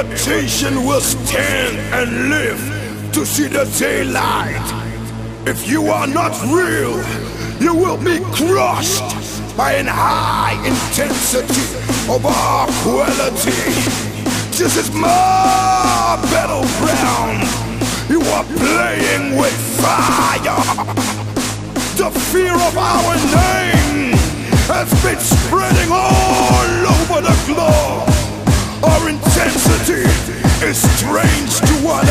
Imitation will stand and live to see the daylight. If you are not real, you will be crushed by an high intensity of our quality. This is my battleground. You are playing with fire. The fear of our name has been spreading all over the globe. Our intensity is strange to what